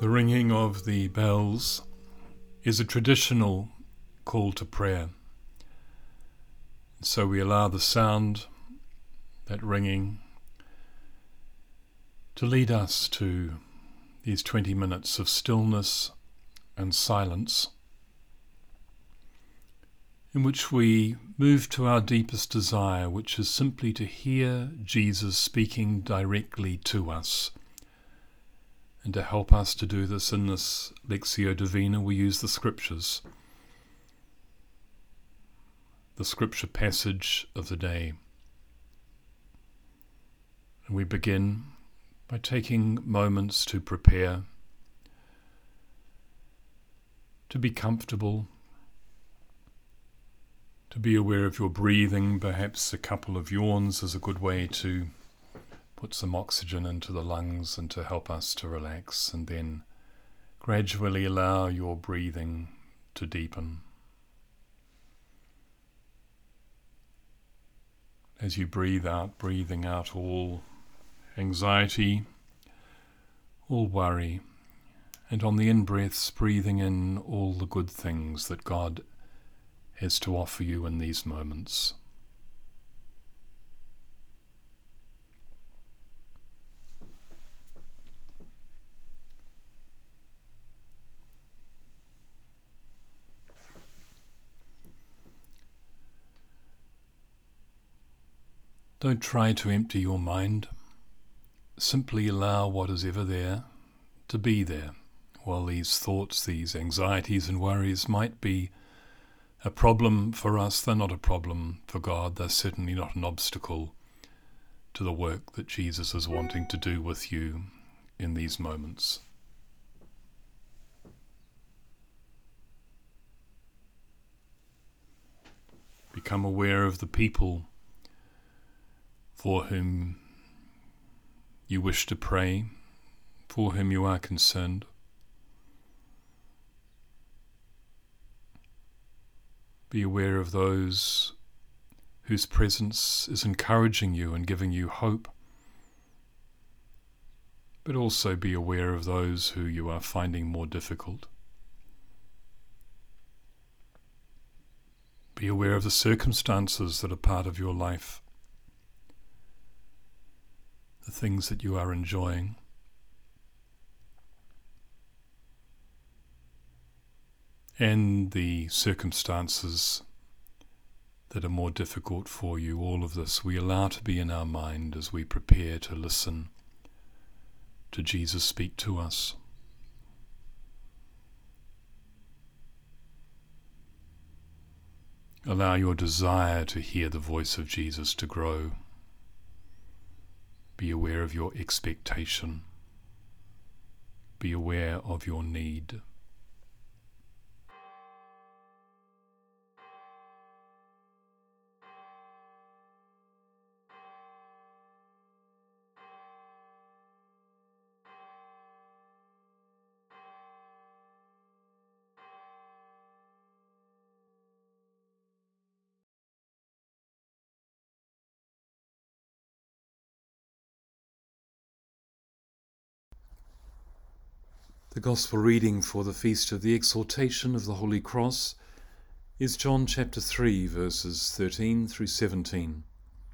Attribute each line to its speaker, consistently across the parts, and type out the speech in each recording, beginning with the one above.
Speaker 1: The ringing of the bells is a traditional call to prayer. So we allow the sound, that ringing, to lead us to these 20 minutes of stillness and silence, in which we move to our deepest desire, which is simply to hear Jesus speaking directly to us. And to help us to do this in this Lectio Divina, we use the Scriptures, the Scripture passage of the day. And we begin by taking moments to prepare, to be comfortable, to be aware of your breathing. Perhaps a couple of yawns is a good way to put some oxygen into the lungs and to help us to relax, and then gradually allow your breathing to deepen. As you breathe out, breathing out all anxiety, all worry, and on the in-breaths, breathing in all the good things that God has to offer you in these moments. Don't try to empty your mind. Simply allow what is ever there to be there. While these thoughts, these anxieties and worries might be a problem for us, they're not a problem for God. They're certainly not an obstacle to the work that Jesus is wanting to do with you in these moments. Become aware of the people for whom you wish to pray, for whom you are concerned. Be aware of those whose presence is encouraging you and giving you hope, but also be aware of those who you are finding more difficult. Be aware of the circumstances that are part of your life, the things that you are enjoying. And the circumstances that are more difficult for you. All of this we allow to be in our mind as we prepare to listen to Jesus speak to us. Allow your desire to hear the voice of Jesus to grow. Be aware of your expectation. Be aware of your need. The Gospel reading for the Feast of the Exaltation of the Holy Cross is John chapter 3, verses 13 through 17.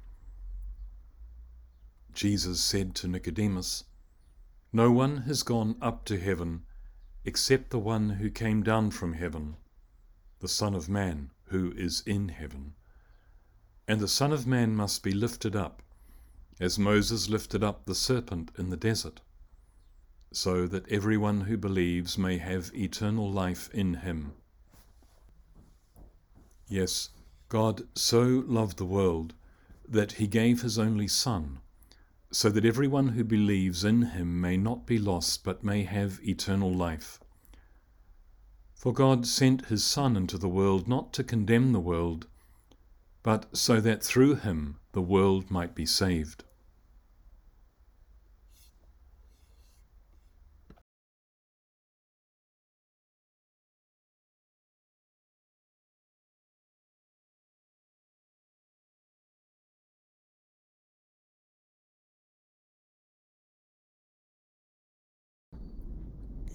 Speaker 1: Jesus said to Nicodemus, "No one has gone up to heaven except the one who came down from heaven, the Son of Man who is in heaven. And the Son of Man must be lifted up, as Moses lifted up the serpent in the desert, so that everyone who believes may have eternal life in him. Yes, God so loved the world that he gave his only Son, so that everyone who believes in him may not be lost but may have eternal life. For God sent his Son into the world not to condemn the world, but so that through him the world might be saved."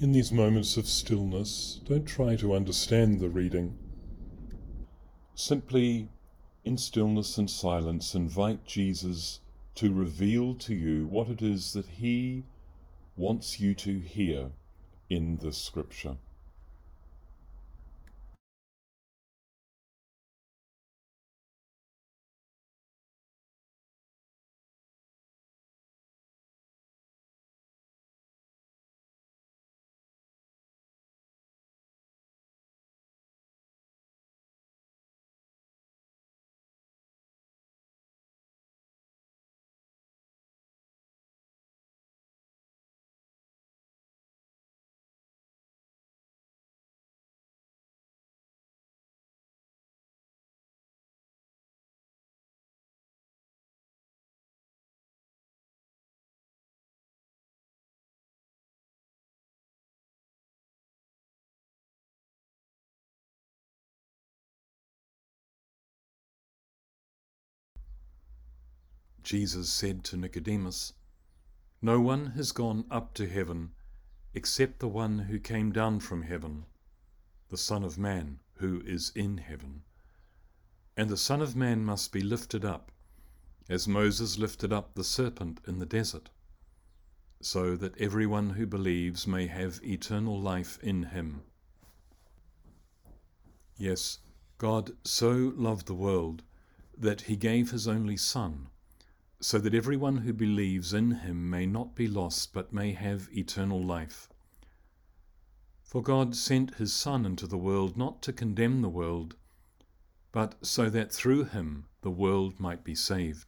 Speaker 1: In these moments of stillness, don't try to understand the reading. Simply, in stillness and silence, invite Jesus to reveal to you what it is that he wants you to hear in this scripture. Jesus said to Nicodemus, "No one has gone up to heaven except the one who came down from heaven, the Son of Man who is in heaven. And the Son of Man must be lifted up, as Moses lifted up the serpent in the desert, so that everyone who believes may have eternal life in him." Yes, God so loved the world that he gave his only Son, so that everyone who believes in him may not be lost but may have eternal life. For God sent his Son into the world not to condemn the world, but so that through him the world might be saved.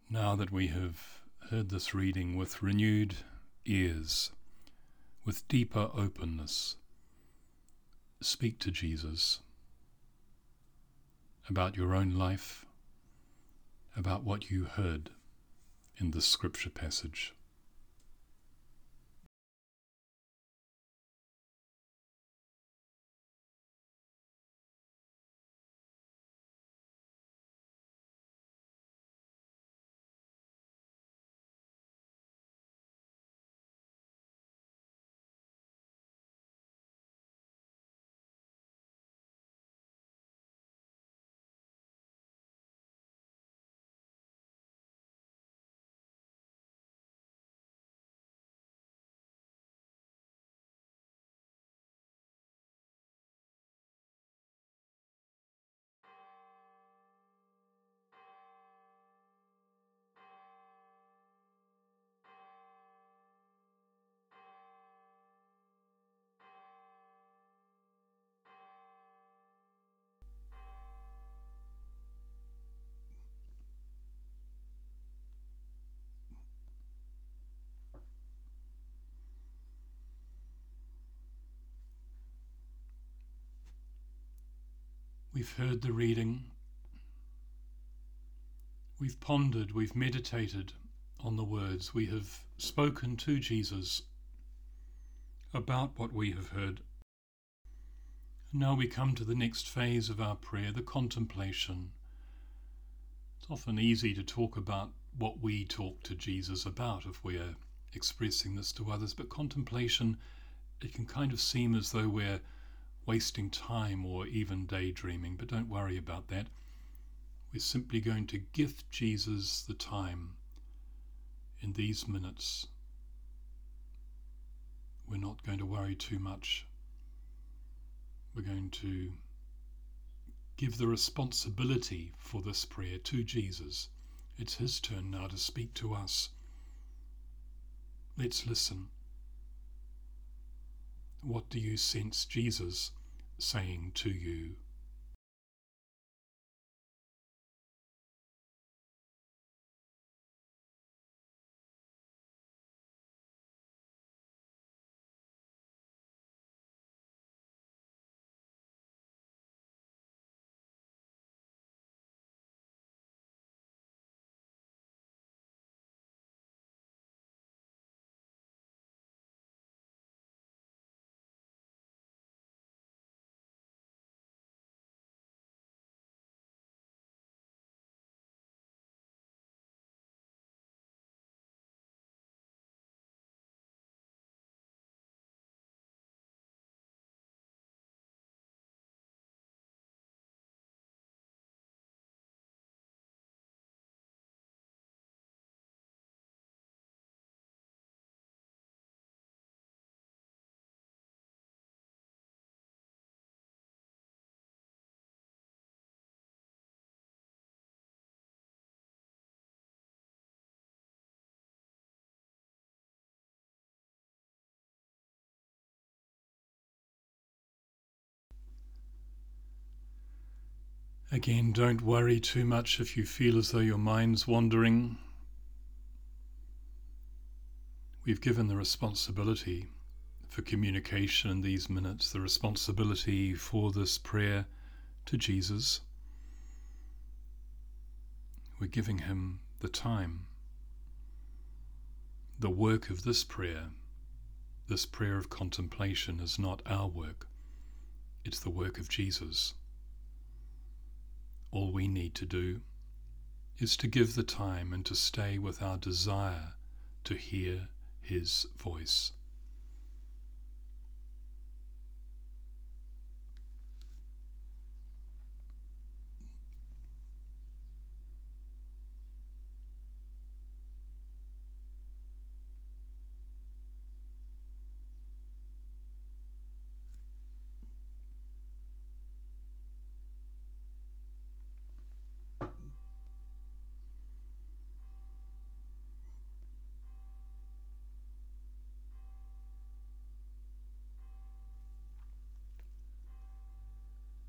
Speaker 1: Now that we have heard this reading with renewed ears, with deeper openness, speak to Jesus about your own life, about what you heard in this scripture passage. We've heard the reading, we've pondered, we've meditated on the words, we have spoken to Jesus about what we have heard. And now we come to the next phase of our prayer, the contemplation. It's often easy to talk about what we talk to Jesus about if we're expressing this to others, but contemplation, it can kind of seem as though we're wasting time or even daydreaming, but don't worry about that. We're simply going to gift Jesus the time in these minutes. We're not going to worry too much. We're going to give the responsibility for this prayer to Jesus. It's his turn now to speak to us. Let's listen. What do you sense Jesus saying to you? Again, don't worry too much if you feel as though your mind's wandering. We've given the responsibility for communication in these minutes, the responsibility for this prayer to Jesus. We're giving him the time. The work of this prayer of contemplation, is not our work. It's the work of Jesus. All we need to do is to give the time and to stay with our desire to hear his voice.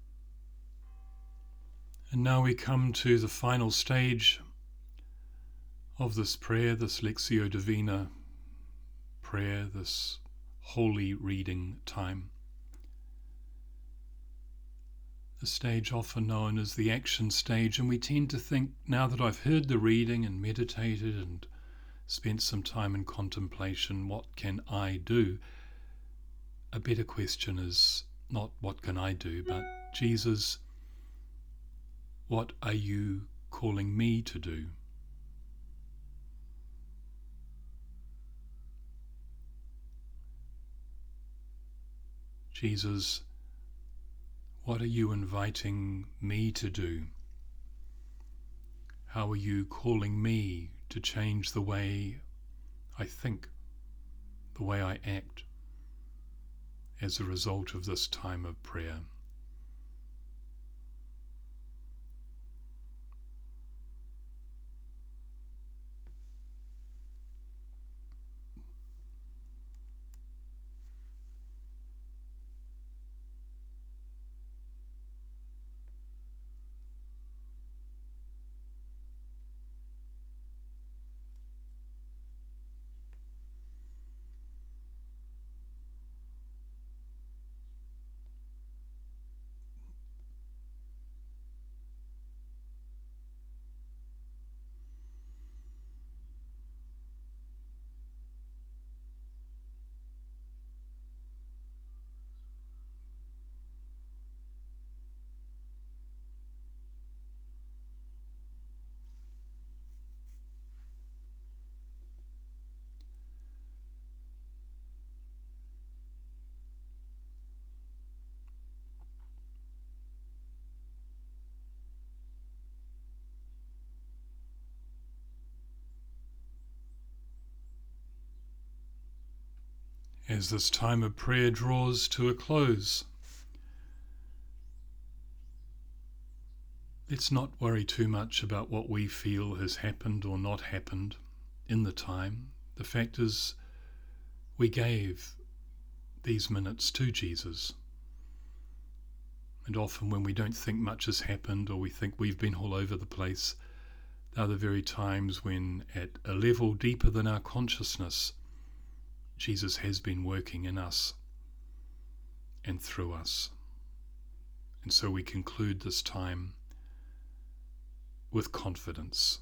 Speaker 1: And now we come to the final stage of this prayer, this Lectio Divina prayer, this holy reading time. The stage often known as the action stage, and we tend to think, now that I've heard the reading and meditated and spent some time in contemplation, what can I do? A better question is not what can I do, but Jesus, what are you calling me to do? Jesus, what are you inviting me to do? How are you calling me to change the way I think, the way I act, as a result of this time of prayer? As this time of prayer draws to a close, let's not worry too much about what we feel has happened or not happened in the time. The fact is, we gave these minutes to Jesus. And often when we don't think much has happened, or we think we've been all over the place, they're the very times when, at a level deeper than our consciousness, Jesus has been working in us and through us. And so we conclude this time with confidence.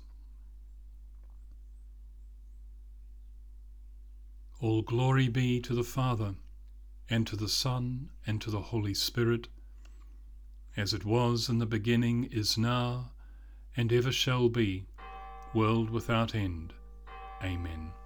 Speaker 1: All glory be to the Father, and to the Son, and to the Holy Spirit, as it was in the beginning, is now, and ever shall be, world without end. Amen.